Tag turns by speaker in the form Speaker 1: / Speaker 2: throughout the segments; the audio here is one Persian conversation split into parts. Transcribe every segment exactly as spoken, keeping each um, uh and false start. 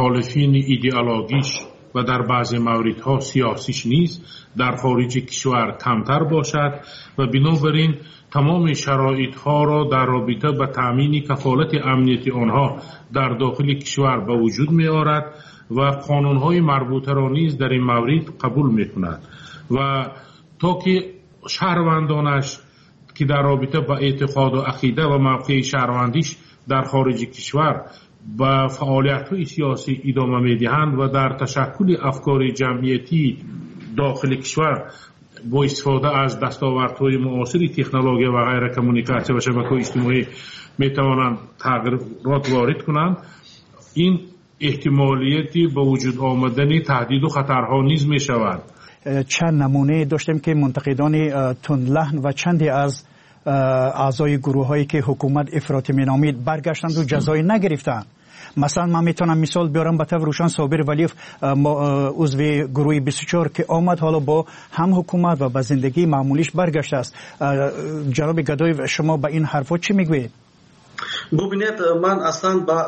Speaker 1: مخالفین ایدئولوژیش و در بعضی موردها سیاسیش نیز در خارج کشور کمتر باشد و بنابراین تمام شرایط ها را در رابطه با تأمین کفالت امنیتی آنها در داخل کشور به وجود می آورد و قانون های مربوطه را نیز در این مورد قبول می کند و تا که شهروندانش که در رابطه با اعتقاد و عقیده و موقع شهروندیش در خارج کشور با فعالیت‌های سیاسی ادامه می‌دهند و در تشکل افکار جمعیتی داخل کشور با استفاده از دستاوردهای معاصر تکنولوژی و غیر کمونیکاسیون و شبکه‌های اجتماعی می‌توانند تغییرات وارد کنند، این احتمالیتی به وجود آمدن تهدید و خطرها نیز می‌شود.
Speaker 2: چند نمونه داشتیم که منتقدان تندلحن و چندی از اعضای گروه هایی که حکومت افراطی مینامید برگشتند و جزایی نگرفتند. مثلا من میتونم مثال بیارم به طور روشن صابر ولیف عضو گروه بیست و چهار که آمد حالا با هم حکومت و به زندگی معمولیش برگشته است. جناب گدای شما به این حرفا چی میگوید؟
Speaker 3: ببینید من اصلا با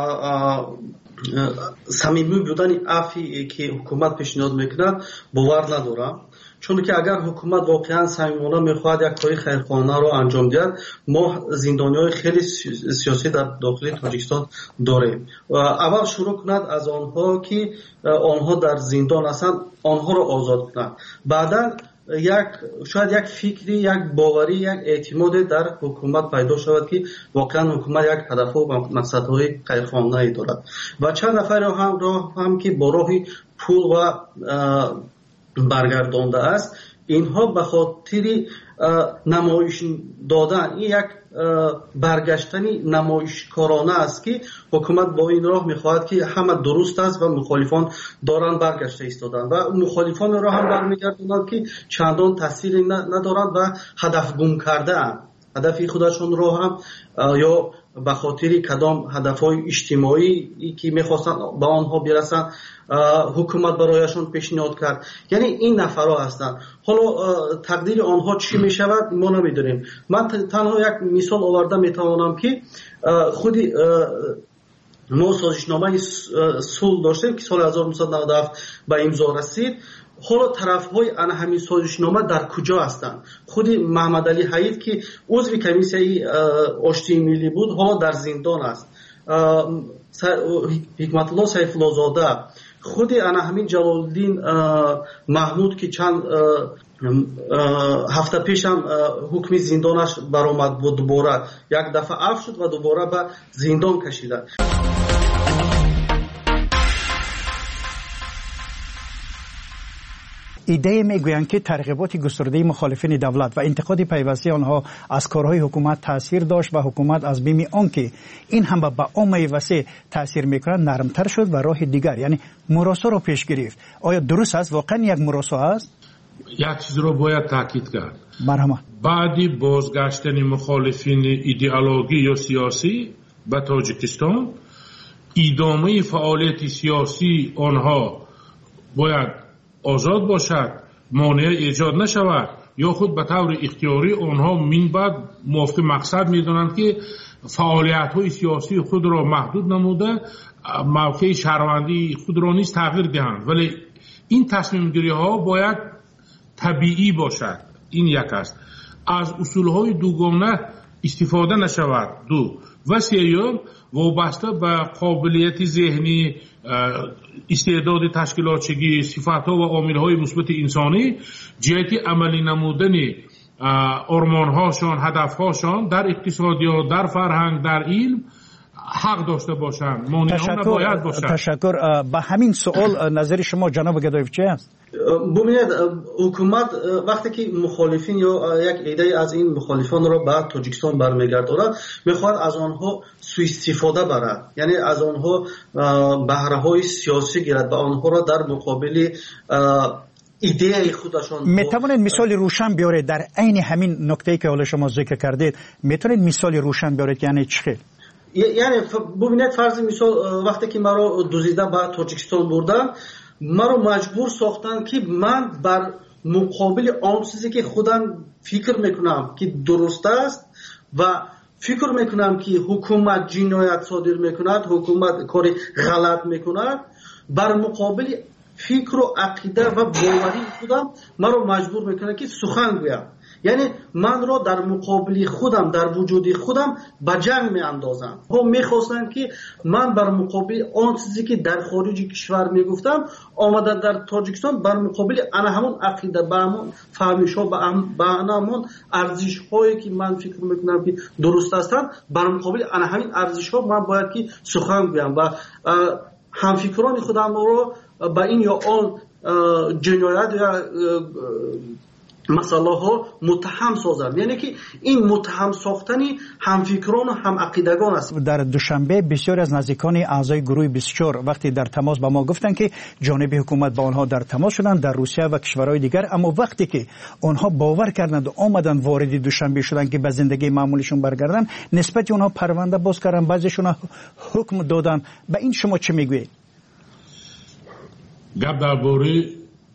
Speaker 3: صمیمی بودن عفی که حکومت پیشنهاد میکنه باور ندارم، چون که اگر حکومت واقعا صمیمانه میخواد یک کاری خیرخواهانه رو انجام دهد، ما زندانیای خیلی سیاسی در داخل تاجیکستان داریم و اول شروع کند از آنها که آنها در زندان هستند آنها رو آزاد کند، بعدا یک شاید یک فکری، یک باوری، یک اعتماد در حکومت پیدا شود که واقعا حکومت یک هدف و مقصدهای خیرخواهانه دارد و چند نفر هم راه هم که با راه پول و برگردانده است، اینها به خاطر نمایش دادن این یک برگشتنی نمایشکارانه است که حکومت با این راه میخواهد که همه درست است و مخالفان دارن برگشته ایستادن و مخالفان را هم برمیگردونند که چندان تاثیری ندارند و هدف گم کرده اند. هدف خودشون را هم یا به خاطر کدام هدفهای اجتماعی که میخواستن به آنها برسن حکومت برایشون پیشنهاد کرد. یعنی این نفرها هستند. حالا تقدیر آنها چی میشود ما نمیدونیم. من تنها یک مثال آورده میتوانم که خودی ما سازشنامه صلح داشتیم که سال هزار و نهصد و نود و هفت به امضا رسید. حالا طرفهای آن همین سازشنامه در کجا هستند؟ خود محمد علی حید که عضو کمیسیه آشتی ملی بود حالا در زندان است. حکمت الله سیف الله زاده، خود آن همین جلال الدین محمود که چند هفته پیش هم حکم زندانش برآمد بود، دوباره یک دفعه عفو شد و دوباره به زندان کشیدند.
Speaker 2: ایده میگویند که ترغیبات گسترده مخالفین دولت و انتقاد پیوسته آنها از کارهای حکومت تاثیر داشت و حکومت از بیم آنکه این هم به عامه وسیع تاثیر میکنند نرمتر شد و راه دیگر یعنی مراسا را پیش گرفت. آیا درست است؟ واقعا یک مراسا است؟
Speaker 1: یک چیز رو باید تاکید کرد.
Speaker 2: مرحبا.
Speaker 1: بعدی بازگشتن مخالفین ایدئولوژی یا سیاسی به تاجیکستان، ادامه فعالیت سیاسی آنها باید آزاد باشد، مانع ایجاد نشود یا خود به طور اختیاری آنها من بعد موافق مقصد میدانند که فعالیت های سیاسی خود را محدود نموده موقع شهروندی خود را نیز تغییر دهند، ولی این تصمیم گیری ها باید طبیعی باشد. این یک است. از اصول های دوگانه استفاده نشود. دو و سیوم وابسته به قابلیت ذهنی، استعداد تشکیلاتچگی، صفات‌ها و عامل‌های مثبت انسانی جهت عملی نمودن آرمان‌هاشان، هدف‌هاشان در اقتصادیات، در فرهنگ، در علم حق داشته باشند. مانعانه باید باشند.
Speaker 2: تشکر. به همین سوال نظر شما جناب گدایف چه است؟
Speaker 3: ببینید حکومت وقتی که مخالفین یا یک ایده از این مخالفان را به تاجیکستان برمیگرداند میخواد از آنها سوء استفاده برد، یعنی از آنها بهره های سیاسی گیرد و آنها را در مقابل ایده خودشان.
Speaker 2: میتونید مثال روشن بیارید در عین همین نکته‌ای که حالا شما ذکر کردید؟ میتونید مثال روشن بیارید یعنی چی؟
Speaker 3: یعنی ببینید فرض مثال وقتی که مرا دزدیده به تاجیکستان بردن، مرا مجبور ساختن که من بر مقابل آن چیزی که خودم فکر میکنم که درست است و فکر میکنم که حکومت جنایت صادر میکند، حکومت کار غلط میکند، بر مقابل فکر و عقیده و باوری خودم من رو مجبور میکنه که سخن گویم. یعنی من را در مقابل خودم، در وجود خودم به جنگ می اندازم. هم میخواستن که من بر مقابل آن چیزی که در خارج کشور میگفتم آمده در تاجیکستان بر مقابل انا همون عقیده، به همون فهمش ها، به همون ارزش هایی که من فکر میکنم که درست هستند، بر مقابل انا همین ارزش ها من باید که سخن گویم و همفکران خودم رو به این یا آن جنایت یا مسئله ها متهم سازم. یعنی که این متهم ساختنی همفکران و هم عقیدگان است.
Speaker 2: در دوشنبه بسیار از نزدیکان اعضای گروه بیست و چهار وقتی در تماس با ما گفتن که جانب حکومت با آنها در تماس شدن در روسیه و کشورهای دیگر، اما وقتی که آنها باور کردند و آمدن وارد دوشنبه شدن که به زندگی معمولیشون برگردن، نسبت اونها پرونده باز کردن، بعضیشون حکم دادن. به این شما چه میگویید؟
Speaker 1: گپ درباره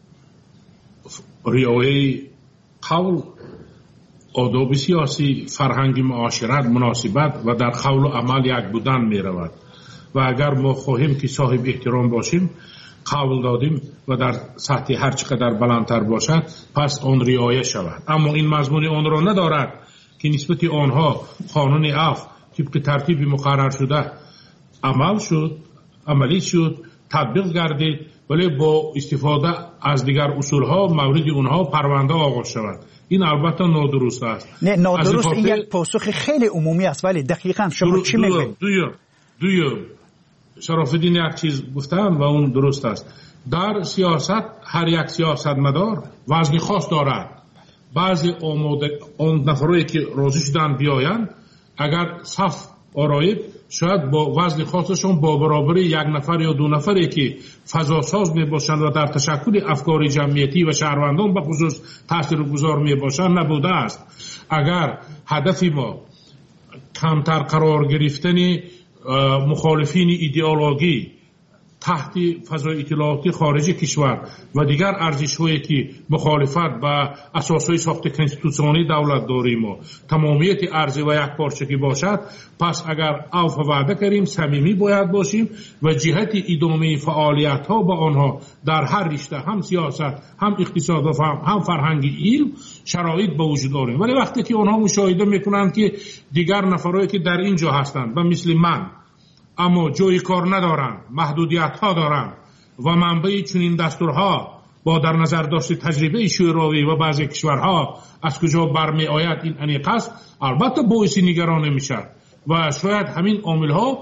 Speaker 1: رعایت قول، آداب سیاسی، فرهنگ معاشرت، مناسبت و در قول و عمل یک بودن می رود و اگر ما خواهیم که صاحب احترام باشیم، قول دادیم و در سطح هر چقدر بلندتر باشد پس آن رعایت شود. اما این مضمون آن را ندارد که نسبت آنها قانون عفو طبق ترتیب مقرر شده عمل شد، عملی شد، تطبیق گردید، ولی با استفاده از دیگر اصول ها مورد اونها پرونده آغاز شود. این البته نادرست است.
Speaker 2: نه نادرست، این یک پاسخ خیلی عمومی است، ولی دقیقاً شما چی میگید؟
Speaker 1: دویم دویم شرافالدین یک چیز گفتن و اون درست است. در سیاست هر یک سیاستمدار وزن خاص دارد. بعضی آماده اون نفرایی که راضی شدن بیایند، اگر صف آرایید شاید با وزن خاصشون با برابری یک نفر یا دو نفری که فضا ساز می باشند و در تشکل افکار جمعیتی و شهروندان به خصوص تاثیرگذار می باشند نبوده است. اگر هدف ما کمتر قرار گرفتن مخالفین ایدئولوژی تحت فضای اطلاعاتی خارجی کشور و دیگر ارزش‌هایی که مخالفت با اساسهای ساخت کنستیتوسیونی دولت داریم و تمامیت ارزی و یک پارچگی باشد، پس اگر عفو وعده کردیم صمیمی باید باشیم و جهت ادامه فعالیت‌ها با آنها در هر رشته، هم سیاست، هم اقتصاد و هم فرهنگ علم شرایط به وجود داریم. ولی وقتی که آنها مشاهده میکنند که دیگر نفرایی که در اینجا هستند و مثل من اما جای کار ندارند، محدودیت ها دارند و منبع چنین دستورها با در نظر داشت تجربه شوروی و بعضی کشورها از کجا برمی آید این انیق است، البته باعث نگرانی میشه و شاید همین عامل ها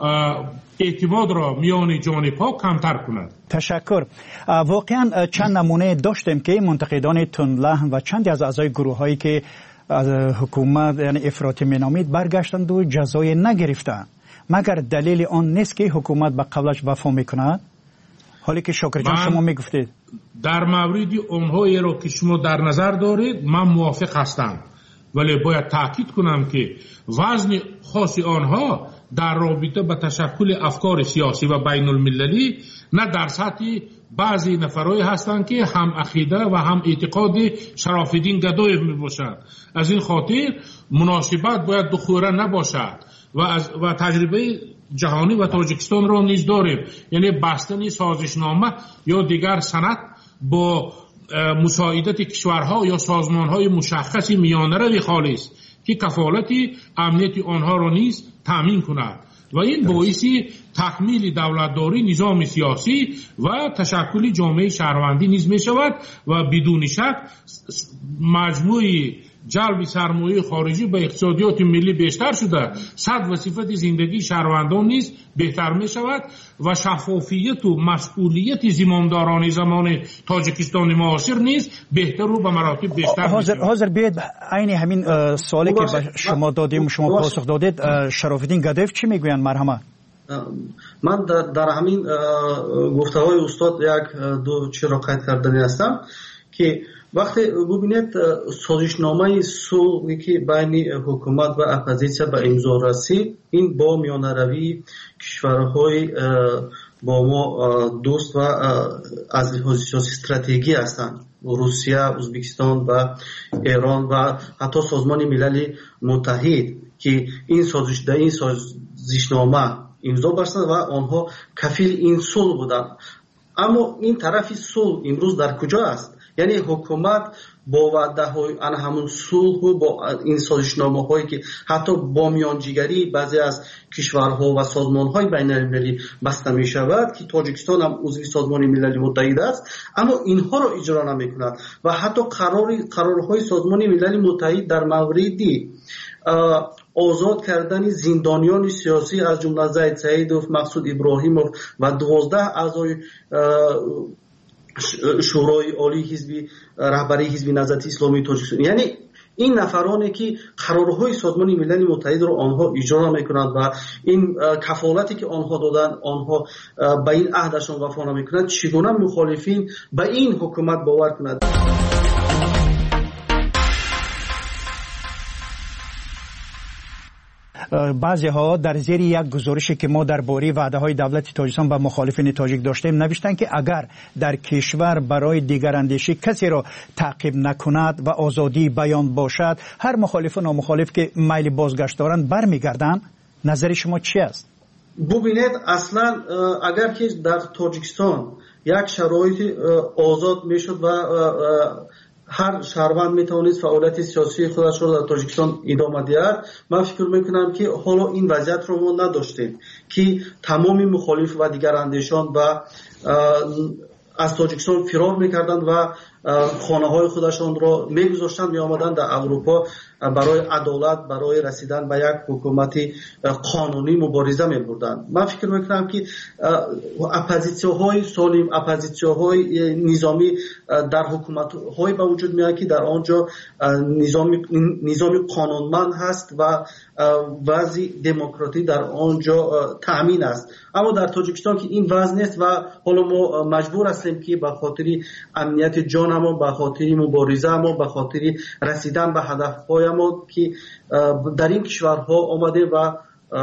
Speaker 1: اعتماد را میان جانب ها کمتر کند.
Speaker 2: تشکر. واقعا چند نمونه داشتیم که منتقدان تندلهن و چندی از اعضای گروه هایی که از حکومت یعنی افراطی مینامید برگشتند و جزای نگرفتند، مگر دلیل آن نیست که حکومت به قولش وفا میکند؟ حالی که شاکر جان شما میگفتید
Speaker 1: در مورد اونهایی را که شما در نظر دارید من موافق هستم، ولی باید تاکید کنم که وزن خاص آنها در رابطه با تشکل افکار سیاسی و بین المللی نه در سطح بعضی نفرایی هستند که هم عقیده و هم اعتقاد شرافالدین گدایف می باشند. از این خاطر مناسبت باید دخوره نباشد و از و تجربه جهانی و تاجیکستان را نیز داریم، یعنی بستن سازشنامه یا دیگر سند با مساعدت کشورها یا سازمانهای مشخصی میانه روی خالص که کفالت امنیت آنها را نیز تامین کند و این باعث تکمیل دولتداری، نظام سیاسی و تشکل جامعه شهروندی نیز می شود و بدون شک مجموعی جلب سرمایه خارجی به اقتصادیات ملی بیشتر شده، صد و صفت زندگی شهروندان نیز بهتر می شود و شفافیت و مسئولیت زمامداران زمان تاجیکستان معاصر نیز بهتر و به مراتب بیشتر می شود.
Speaker 2: حاضر بیاید عین همین سوالی که به شما دادیم شما پاسخ دادید، شرافالدین گدایف چی میگویند؟ مرحمت.
Speaker 3: من در, در همین گفته های استاد یک دو چیز را قید کردنی هستم که وقتی ببینید سازشنامه صلحی که بین حکومت و اپوزیسیون به امضا رسید، این با میانه روی کشورهای با ما دوست و از لحاظ سیاسی استراتژی هستند، روسیه، ازبکستان و ایران و حتی سازمان ملل متحد که این سازش در این سازشنامه امضا بستند و آنها کفیل این صلح بودند. اما این طرف صلح امروز در کجا است؟ یعنی حکومت با وعده های آن همون صلح و با این سازشنامه هایی که حتی با میانجیگری بعضی از کشورها و سازمان های بین المللی بسته می شود که تاجیکستان هم عضو سازمان ملل متحد است، اما اینها را اجرا نمی کند و حتی قرار قرارهای سازمان ملل متحد در موردی آزاد کردن زندانیان سیاسی از جمله زید سعیدوف، مقصود ابراهیموف و دوازده اعضای شورای عالی حزب رهبری حزب نهضت اسلامی تاجیکستان، یعنی این نفرانی که قرارهای سازمان ملل متحد را آنها اجرا میکنند و این کفالتی که آنها دادند آنها به این عهدشان وفا نمیکنند، چگونه مخالفین به این حکومت باور کنند؟
Speaker 2: بعضی ها در زیر یک گزارشی که ما درباره وعده های دولت تاجیکستان به مخالفین تاجیک داشتیم نوشتند که اگر در کشور برای دیگر اندیشی کسی را تعقیب نکند و آزادی بیان باشد، هر مخالف و نامخالف که میل بازگشت دارند برمیگردند. نظر شما چی است؟
Speaker 3: ببینید، اصلا اگر که در تاجیکستان یک شرایط آزاد میشد و هر شهروند میتوانست فعالیت سیاسی خودش را در تاجیکستان ادامه دهد، من فکر میکنم که حالا این وضعیت رو ما نداشتیم که تمامی مخالف و دیگر اندیشان و از تاجیکستان فرار میکردند و خانه های خودشان را میگذاشتند، می آمدند در اروپا برای عدالت، برای رسیدن به یک حکومت قانونی مبارزه می بردند. من فکر میکنم که اپوزیسیون‌های سالم، اپوزیسیون‌های نظامی در حکومت‌های به وجود میاد که در آنجا نظام نظام قانونمند هست و وضع دموکراتی در آنجا تأمین است. اما در تاجیکستان که این وضع نیست و حالا ما مجبور هستیم که به خاطر امنیت جان ما، به خاطر مبارزه ما، به خاطر رسیدن به هدف‌های ما که در این کشورها آمده و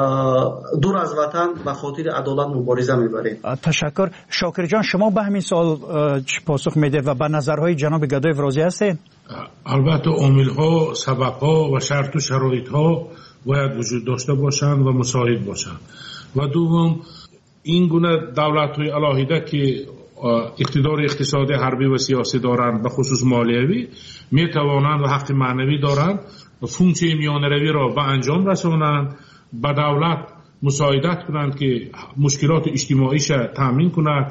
Speaker 3: دور از وطن به خاطر عدالت مبارزه میبریم.
Speaker 2: تشکر. شاکر جان، شما به همین سوال پاسخ میده و به نظرهای جناب گدایف راضی هستید؟
Speaker 1: البته عامل‌ها، سبب‌ها و شرط و شرایط‌ها باید وجود داشته باشند و مساعد باشند. و دوم، این گونه دولت‌های علاهیده که اقتدار اقتصادی، حربی و سیاسی دارند، به خصوص مالیوی، می توانند و حق معنوی دارند فونکسیون میانروی را به انجام رسانند، به دولت مساعدت کنند که مشکلات اجتماعیش تامین کند،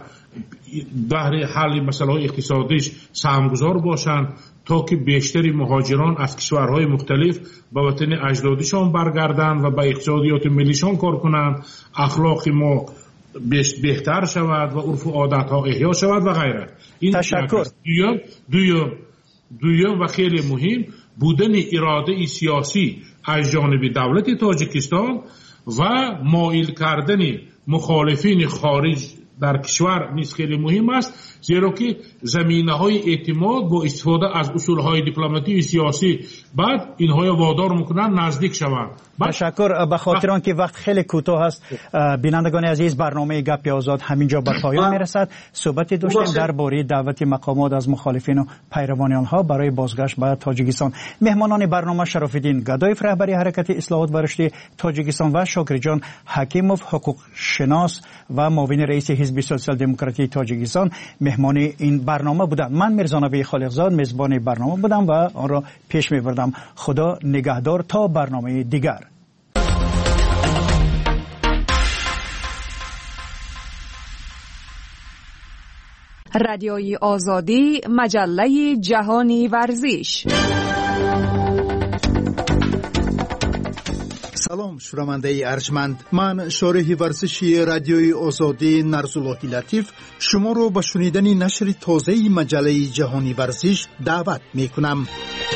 Speaker 1: بهر حل مسائل اقتصادیش سهمگذار باشند تا که بیشتری مهاجران از کشورهای مختلف به وطن اجدادشان برگردند و به اقتصادیات ملیشان کار کنند، اخلاق ما بهتر شود و عرف و عادت ها احیا شود و غیره. این
Speaker 2: تشکر.
Speaker 1: دویم دویم دویم و خیلی مهم بودن اراده سیاسی از جانب دولت تاجیکستان و مایل کردن مخالفین خارج در کشور نیز خیلی مهم است، زیرا که زمینه های اعتماد با استفاده از اصول های دیپلماتی سیاسی بعد اینها وادار میکنن نزدیک شوند.
Speaker 2: تشکر. به خاطر آنکه وقت خیلی کوتاه است، بینندگان عزیز، برنامه گپ آزاد همینجا به پایان میرسد. صحبت داشتیم درباره دعوت مقامات از مخالفین و پیروان آنها برای بازگشت به تاجیکستان. مهمانان برنامه شراف‌الدین گدایف، رهبری حرکت اصلاحات و رشد تاجیکستان، و شاکر جان حکیموف، حقوق شناس و معاون رئیس حزب سوسیال دموکراتی تاجیکستان مهمان این برنامه بودند. من میرزا نبی خالقزاد میزبان برنامه بودم و آن را پیش میبردم. خدا نگهدار تا برنامه دیگر.
Speaker 4: رادیوی آزادی، مجله جهانی ورزش.
Speaker 5: سلام شنونده ارجمند، من شارح ورزشی رادیوی آزادی نرزالله لطیف شما رو به شنیدن نشر تازه مجله جهانی ورزش دعوت می کنم.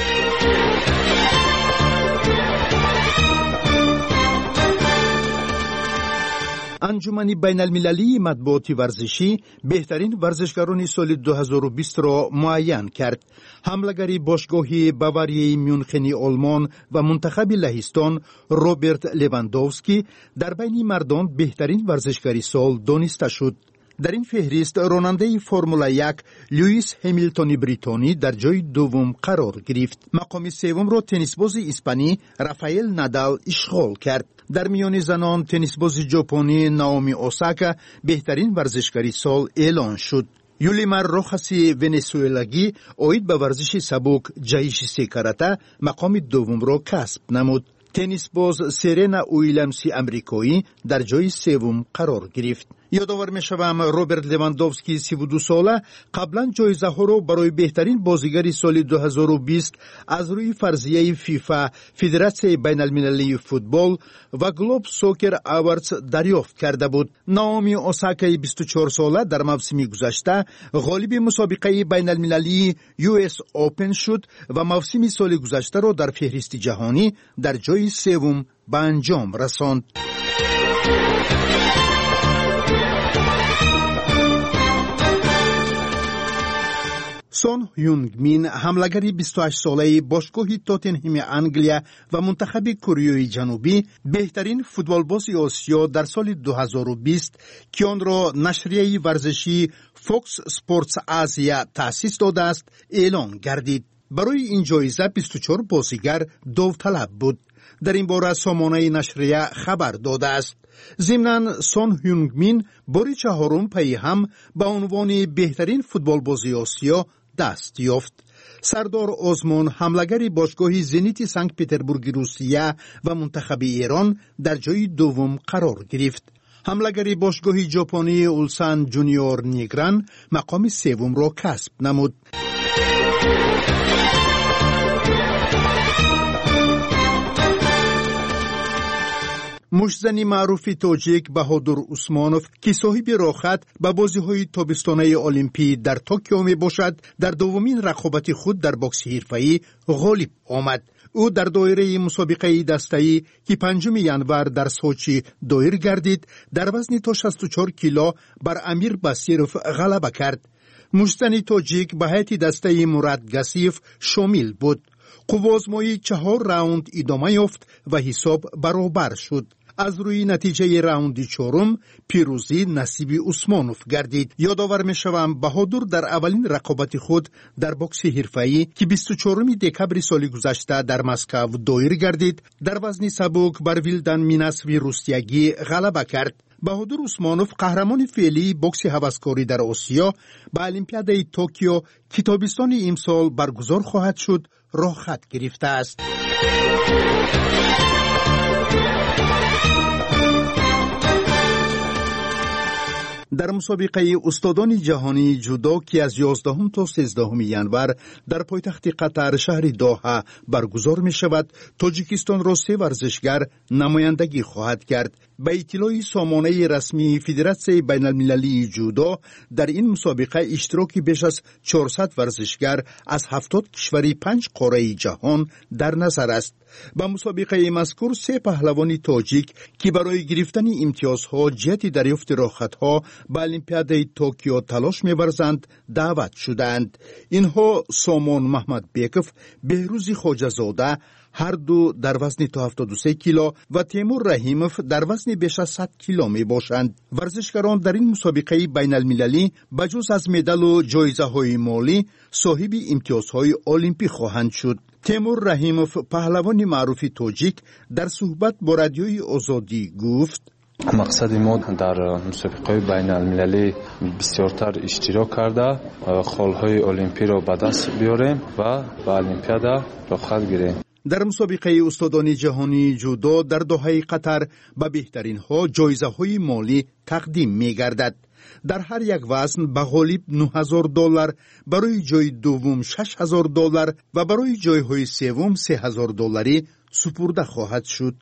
Speaker 5: انجمن بین المللی مطبوعات ورزشی بهترین ورزشکاران سال دو هزار و بیست را معین کرد. حملگری باشگاهی باواری میونخنی آلمان و منتخب لهستان روبرت لواندوفسکی در بین مردان بهترین ورزشکاری سال دانسته شد. در این فهرست راننده فرمول یک لوئیس همیلتون بریتانی در جای دوم قرار گرفت. مقام سوم را تنیسباز اسپانی رافائل نادال اشغال کرد. در میان زنان تنیسباز ژاپنی نائومی اوساکا بهترین ورزشکاری سال اعلان شد. یولیمار روخاسی ونزوئلاگی اوید به ورزش سبک جایشی کاراته مقام دوم را کسب نمود. تنیس باز سرینا ویلیامسی امریکایی در جای سوم قرار گرفت. یادآور می‌شوم روبرت لواندوفسکی سی و دو ساله قبلا جایزه ها را برای بهترین بازیگر سال دو هزار و بیست از روی فرضیه فیفا، فدراسیون بین المللی فوتبال و گلوب سوکر اواردز دریافت کرده بود. نائومی اوساکای بیست و چهار ساله در موسم گذشته غالب مسابقه بین المللی یو اس اوپن شد و موسم سال گذشته را در فهرست جهانی در جای سوم به انجام رساند. سون هیونگ مین حملگری بیست و هشت ساله باشگاه تاتنهام انگلیا و منتخب کره جنوبی بهترین فوتبالباز آسیا در سال دو هزار و بیست که آن را نشریه ورزشی فوکس اسپورتس آسیا تأسیس داده است اعلان گردید. برای این جایزه بیست و چهار بازیگر داوطلب بود. در این باره سامانه نشریه خبر داده است. ضمناً سون هیونگ مین بار چهارم پی هم به عنوان بهترین فوتبالباز آسیا دست یافت. سردار آزمون حملگری باشگاه زنیت سنت پترزبورگ روسیه و منتخب ایران در جای دوم قرار گرفت. حملگری باشگاه ژاپنی اولسان جونیور نیگران مقام سوم را کسب نمود. مشتزنی معروف تاجیک بهادر عثمانوف که صاحب راحت به بازی‌های تابستانه المپی در توکیو می باشد در دومین رقابت خود در باکس حرفه‌ای غالب آمد. او در دایره مسابقه دسته‌ای که پنجم ژانویه در سوچی دایر گردید در وزن تا شصت و چهار کیلو بر امیر باسیروف غلبه کرد. مشتزنی تاجیک به هیئت دسته مراد گاسیف شامل بود. قوازمایی چهار راوند ادامه یافت و حساب برابر شد. از روی نتیجه راوند چهارم پیروزی نصیب عثمانوف گردید. یادآور می‌شوم بهادر در اولین رقابت خود در باکس حرفه‌ای که بیست و چهارم دکبر سال گذشته در مسکو دایر گردید در وزن سبک بر ویلدن میناسوی روسیگی غلبه کرد. بهادر عثمانوف قهرمان فعلی باکس هوسکاری در آسیا به المپیادای توکیو که تابستان امسال برگزار خواهد شد راه خط گرفته است. در مسابقه استادان جهانی جودو که از یازدهم تا سیزدهم ژانویه در پایتخت قطر شهر دوحه برگزار می شود، تاجیکستان را سه ورزشگر نمایندگی خواهد کرد. به اطلاع سامانه رسمی فدراسیون بین المللی جودو در این مسابقه اشتراک بیش از چهارصد ورزشگر از هفتاد کشور پنج قاره جهان در نظر است. به مسابقه مذکور سه پهلوان تاجیک که برای گرفتن امتیازها جهت دریافت راحتها به المپیادای توکیو تلاش می‌ورزند دعوت شدند. اینها سامان محمد بیکف، بهروز خواجه‌زاده هر دو در وزن تا هفتاد و سه کیلو و تیمور رحیموف در وزن بیش از صد کیلو می باشند. ورزشکاران در این مسابقه بین المللی بجز از مدال و جایزه های مالی صاحب امتیازهای المپی خواهند شد. تیمور رحیموف پهلوان معروف تاجیک در صحبت با رادیوی آزادی گفت:
Speaker 6: مقصد ما در مسابقه بین المللی بسیارتر اشتراک کرده خالهای المپی را به دست بیاریم و به المپیاد رخصت گیریم.
Speaker 5: در مسابقه استادان جهانی جودو در دوحه قطر به بهترین ها جایزه های مالی تقدیم می گردد. در هر یک وزن به غالب نه هزار دلار، برای جای دوم شش هزار دلار و برای جای های سوم سه هزار دلاری سپرده خواهد شد.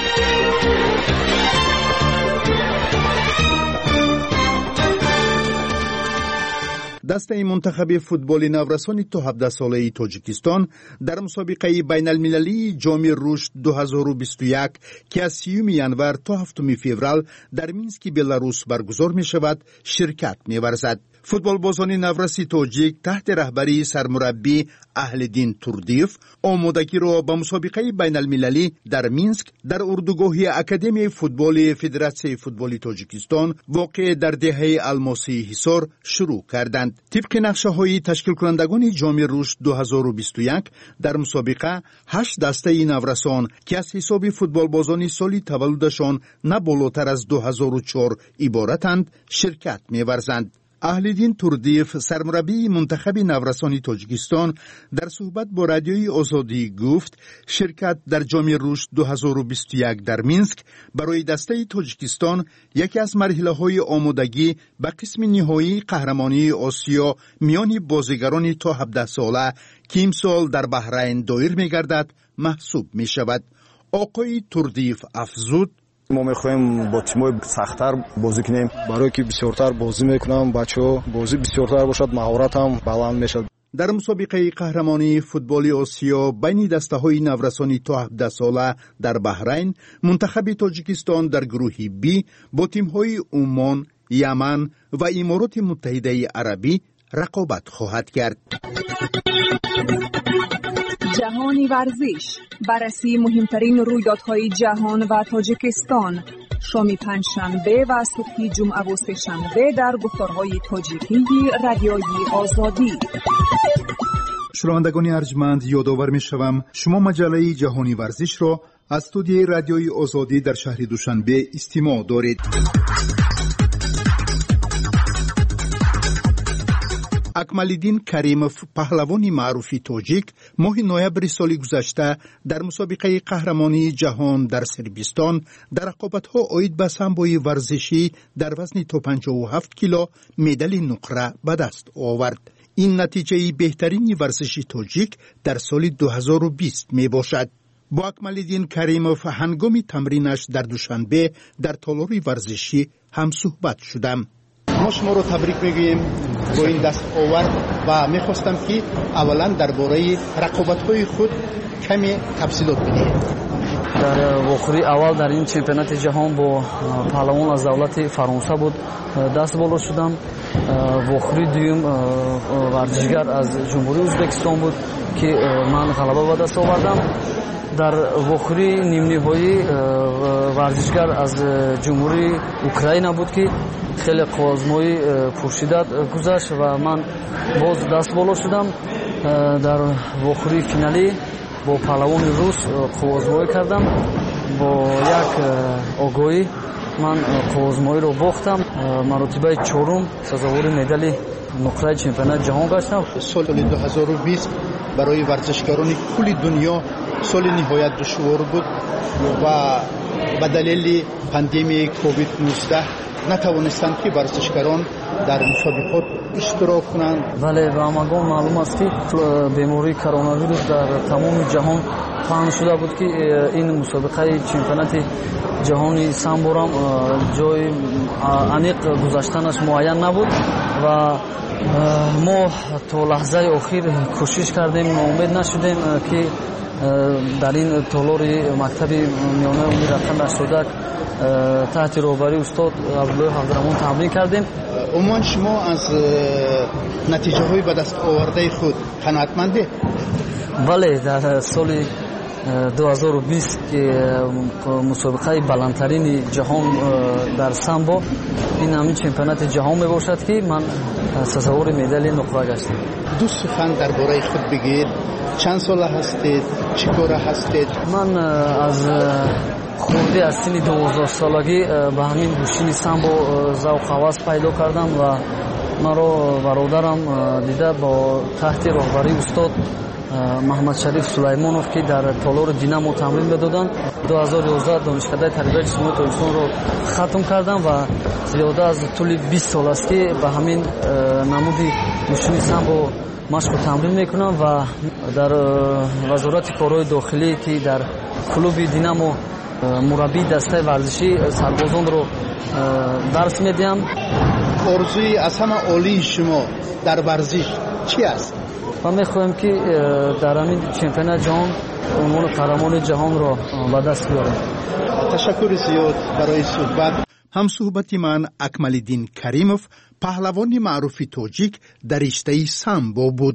Speaker 5: دسته منتخب فوتبال نورسان تا هفده ساله تاجیکستان در مسابقه بین المللی جام رشد دو هزار و بیست و یک که از سیوم ژانویه تا هفتم فوریه در مینسک بلاروس برگزار می شود شرکت می ورزد. فوتبالبازان نورسی تاجیک تحت رهبری سرمربی اهلدین توردیف آمادگی را به مسابقه بین المللی در مینسک در اردوگاه اکادمی فوتبال فدراسیون فوتبال تاجیکستان واقع در دهه الماسی حصار شروع کردند. طبق نقشه های تشکیل کنندگان جام رشد دو هزار و بیست و یک در مسابقه هشت دسته نورسان که از حساب فوتبالبازان سالی تولدشان نه بالاتر از دو هزار و چهار عبارتند شرکت می‌ورزند. اهلدین توردیف سرمربی منتخب نورسان تاجیکستان در صحبت با رادیوی آزادی گفت شرکت در جام رشد دو هزار و بیست و یک در مینسک برای دسته تاجیکستان یکی از مرحله‌های آمادگی به قسم نهایی قهرمانی آسیا میان بازیگران تا هفده ساله که امسال در بحرین دایر می‌گردد محسوب می‌شود. آقای توردیف افزود
Speaker 7: ما می‌خوایم با تیم‌های سخت‌تر بازی کنیم برای که بسیارتر بازی می‌کنم بچه‌ها بازی بسیارتر باشد مهارت هم بلند میشد.
Speaker 5: در مسابقه قهرمانی فوتبال آسیا بین دسته‌های نورسانی تا هفده ساله در بحرین منتخب تاجیکستان در گروه بی با تیم‌های عمان، یمن و امارات متحده عربی رقابت خواهد کرد.
Speaker 4: جهانی ورزش، بررسی مهمترین رویدادهای جهان و تاجیکستان، شام پنجشنبه و صبح جمعه و سه‌شنبه در گفتارهای تاجیکی رادیوی آزادی.
Speaker 5: شنوندگان ارجمند یادآور می‌شوم شما مجله جهانی ورزش را از استودیوی رادیوی آزادی در شهر دوشنبه استماع دارید. اکمالدین کریموف پهلوان معروف تاجیک ماه نوامبر سال گذشته در مسابقه قهرمانی جهان در صربستان در رقابت‌ها عاید به سامبوی ورزشی در وزن تا پنجاه و هفت کیلو مدال نقره به دست آورد. این نتیجه بهترین ورزشی تاجیک در سال دو هزار و بیست می باشد. با اکمالدین کریموف هنگام تمرینش در دوشنبه در تالار ورزشی هم صحبت شدم. ما شما رو تبریک میگوییم با این دست آورد و میخواستم که اولا درباره رقابت‌های خود کمی تفصیلات بدهید.
Speaker 8: در واخری اول در این چمپیونات جهان با پهلوان از دولت فرانسه بود دست بالا شدم. واخری دوم ورزشگر از جمهوری ازبکستان بود که من غلبه به دست آوردم. در واخری نیم نهایی ورزشگر از جمهوری اوکراین بود که خیلی آزمایی پرشدت گذشت و من باز دست بالا شدم. در واخری فینالی با پهلوان روس آزمایی کردم. با یک آگاهی من آزمایی رو باختم. مرتبه چهارم سزاوار مدال نقره چمپیونات جهان گشتم.
Speaker 5: سال دو هزار و بیست برای ورزشکاران کل دنیا سال نهایت دشوار بود و به دلیل پاندمی کووید نوزده نتوانستند که ورزشکاران در مسابقات اشتراک کنند.
Speaker 8: بله و همگان معلوم است که بیماری کرونا ویروس در تمام جهان پهن شده بود که این مسابقه چمپیونات جهانی سامبو هم جای انیق گذاشتنش معین نبود و ما تا لحظه آخر کوشش کردیم ناامید نشدیم که در این تالار مکتب میانه امید رفتن شدک تحت رهبری استاد عبدالله حفظرحمان تمرین کردیم.
Speaker 5: عموما شما از نتیجه های به دست آورده خود قناعتمندی؟
Speaker 8: بله در سال دو هزار و بیست که مسابقه بلندترین جهان در سامبو این همین چمپیونات جهان می باشد که من سزاوار مدال نقره گشتم.
Speaker 5: دو سخن درباره خود بگید. چند ساله هستید؟ چی کاره هستید؟
Speaker 8: من از خورده از سن دوازده سالگی به همین گوشین سامبو ذوق هوس پیدا کردم و مرا برادرم دیده با تحت رهبری استاد محمد شریف سلیمانوف که در تالار دینامو تمرین می‌دادند. دو هزار و یازده دانشکده تربیت جسمانی تاجیکستان رو ختم کردم و زیاده از طول بیست سال است که به همین نمودی گوشین سامبو مشق و تمرین میکنم و در وزارت کارهای داخلی که در کلوب دینامو مربی دسته ورزشی سربازان رو درس میدیم.
Speaker 5: آرزوی از همه عالی شما در ورزش چی است؟
Speaker 8: و میخوایم که در همین چمپیونات جهان عنوان قهرمان جهان را به دست بیاریم.
Speaker 5: تشکر زیاد برای صحبت. همصحبت من اکملالدین کریموف، پهلوان معروف تاجیک در رشته سامبو بود.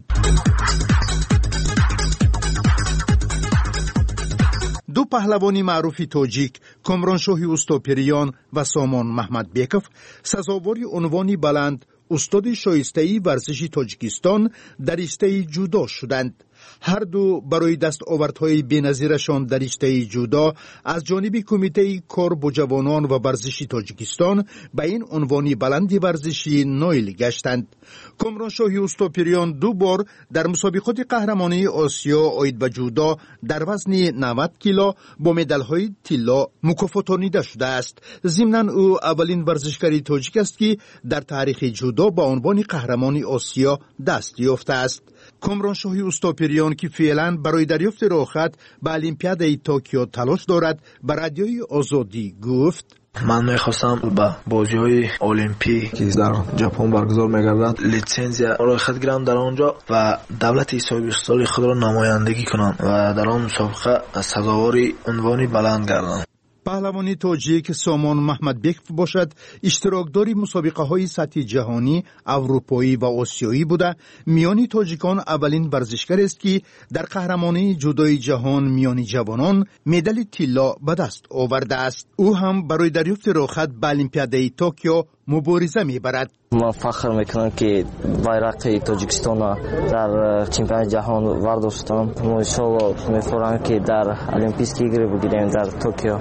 Speaker 5: دو پهلوانی معروف تاجیک، کامرانشاه اوستاپریان و سامان محمدبکوف، سزاوار عنوان بلند استاد شایسته ورزش تاجیکستان در رشته جودو شدند. هر دو برای دستاوردهای بی‌نظیرشان در رشته جودو از جانب کمیته کار با جوانان و ورزش تاجیکستان به این عنوان بلند ورزشی نایل گشتند. کامرانشاه اوستاپریان دو بار در مسابقات قهرمانی آسیا آید به جودو در وزن نود کیلو با مدال‌های طلا مکافاتانیده شده است. ضمناً او اولین ورزشکار تاجیک است که در تاریخ جودو با عنوان قهرمان آسیا دست یافته است. کامرانشاه اوستاپریان که فعلا برای دریافت راهخط به المپیاد توکیو تلاش دارد به رادیوی آزادی گفت:
Speaker 9: من میخواستم به بازی های المپیک که در ژاپن برگزار میگردد لیسانس راهخط گیرم در آنجا و دولت حسابی استاد خود را نمایندگی کنم و در آن مسابقه سزاوار عنوان بلند گردم.
Speaker 5: پهلوانی تاجیک سامان محمدبکوف باشد اشتراکداری مسابقه های سطح جهانی، اروپایی و آسیایی بوده. میانی تاجیکان اولین ورزشکار است که در قهرمانی جودوی جهان میانی جوانان مدال طلا به دست آورده است. او هم برای دریافت راهخط به المپیاد توکیو مبارزه میبرد.
Speaker 10: من فخر میکنم که بایرق تاجیکستان در چمپیونات جهان ورداشتم. ما انشالله می‌فرماییم که در المپیک ایگری بگیریم در توکیو.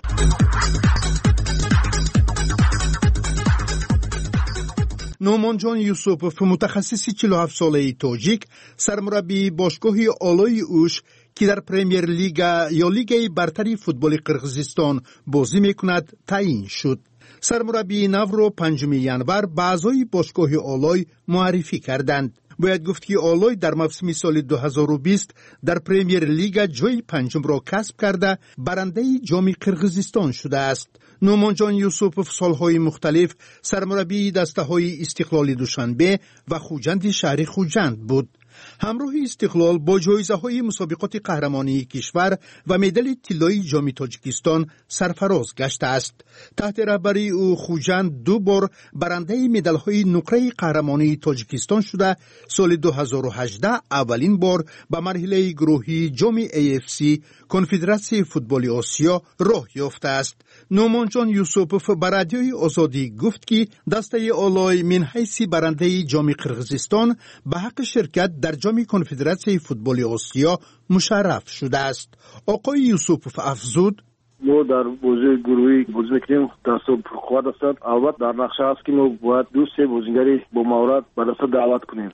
Speaker 5: نومان جان یوسوپوف، متخصص چهل و هفت ساله تاجیک، سرمربی باشگاه آلای اوش که در پریمیر لیگ یا لیگ برتری فوتبال قرقیزستان بازی میکند تعیین شد. سرمربی نو را پنجم ینور به اعضای باشگاه آلای معرفی کردند. باید گفت که آلای در موسم سال دو هزار و بیست در پریمیر لیگ جای پنجم را کسب کرده برنده جام قرقیزستان شده است. نومان جان یوسوپوف سالهای مختلف سرمربی دسته‌های استقلال دوشنبه و خوجند شهر خوجند بود. همراه استقلال با جایزه‌های مسابقات قهرمانی کشور و مدال طلایی جام تاجیکستان سرفراز گشته است. تحت رهبری او خوجند دو بار برنده مدال‌های نقره قهرمانی تاجیکستان شده. سال دو هزار و هجده اولین بار به مرحله گروهی جام ای اف سی کنفدراسیون فوتبال آسیا راه یافته است. نومان جان یوسوپوف به رادیوی آزادی گفت که دسته آلای من حیث برنده جام قرقیزستان به حق شرکت در جام کنفدراسیون فوتبال آسیا مشرف شده است. آقای یوسوپوف افزود:
Speaker 11: ما در بازی گروهی بازی میکنیم، دست پرقوت است. البته در نقشه هست که ما باید دو سه بازیگری با مهارت به دست دعوت کنیم.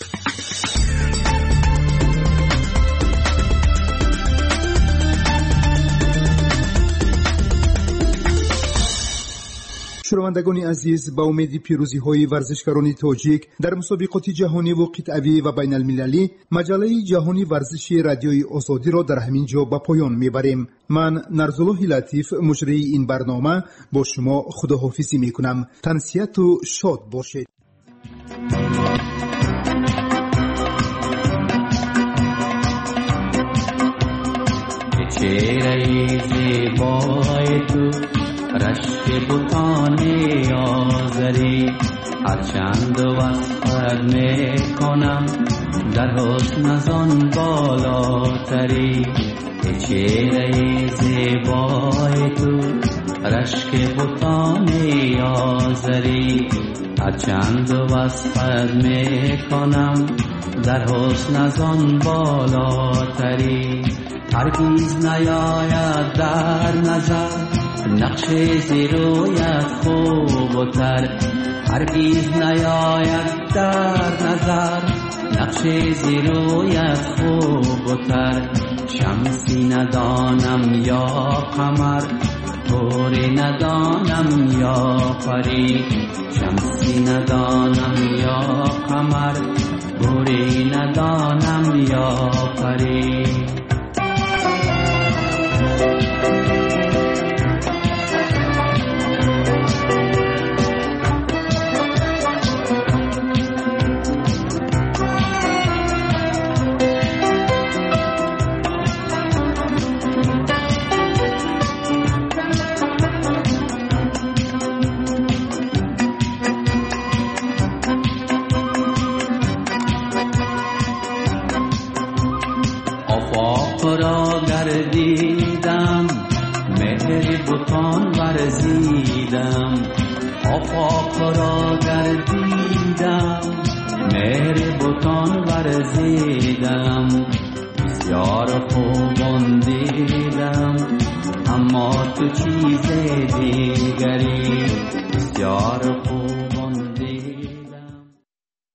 Speaker 5: شنوندگان عزیز، با امید پیروزی های ورزشکاران تاجیک در مسابقات جهانی و قطعی و بین المللی، مجله جهانی ورزشی رادیوی آزادی را در همین جا به پایان میبریم. من نرزالله لطیف، مجری این برنامه، با شما خداحافظی میکنم. تنسیت و شاد باشید.
Speaker 12: چهره زیبای تو، رشک بوتان آزری، هرچند وصفت میکنم در حسن ازان بالاتری. چهره زیبای تو، رشک بوتان آزری، هرچند وصفت میکنم در حسن ازان بالاتری. هرگز نیاید در نظر نقش زیرویت خوب و تر، هرگز نیاید در نظر نقش زیرویت خوب و تر. شمسی ندانم یا قمر، طوری ندانم یا پری. شمسی ندانم یا قمر، طوری ندانم یا پری. گردیدم مهر بتان ورزیدم آفاق را گردیدم مهر بتان ورزیدم بسیار خوبان دیدم اما تو چیز دیگری بسیار خوب